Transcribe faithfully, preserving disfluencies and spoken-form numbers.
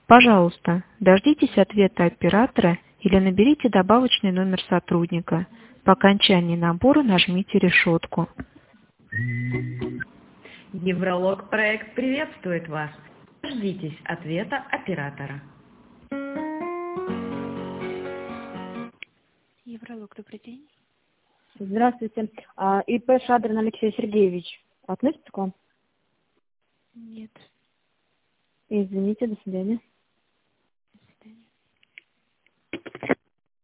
Пожалуйста, дождитесь ответа оператора или наберите добавочный номер сотрудника. По окончании набора нажмите решетку. Евролог проект приветствует вас. Дождитесь ответа оператора. Евролог, добрый день. Здравствуйте. А, ИП Шадрин Алексей Сергеевич относится к вам? Нет. Извините, до свидания.